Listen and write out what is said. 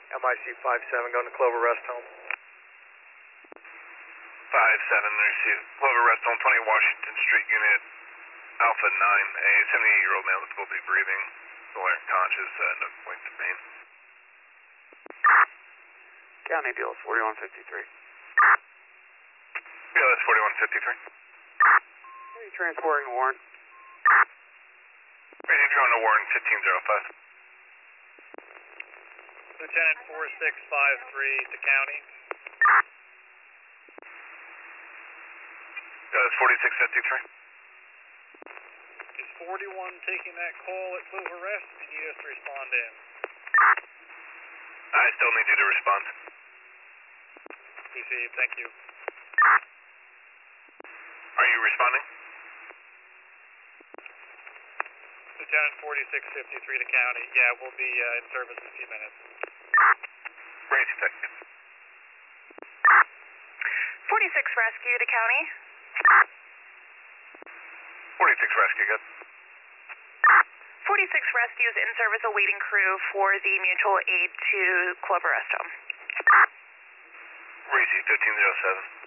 MIC 57 going to Clover Rest Home. 5-7, receive. Clover Rest Home, 20 Washington Street, unit Alpha 9. A 78-year-old male with difficulty breathing, aware conscious, no point to pain. County deal is 4153. Yeah, that's 4153. Are you transporting Warren? Radio drone to Warren, 1505. Lieutenant 4653 to County. Yeah, that's 4653. Is 41 taking that call at Clover Rest? You need us to respond in. I still need you to respond. Received, thank you. Are you responding? Lieutenant 4653 to County. Yeah, we'll be in service in a few minutes. Raise effect. 46 Rescue to County. 46 rescue, good. 46 Rescue is in service awaiting crew for the mutual aid to Clover Rest Home. Receive 1507.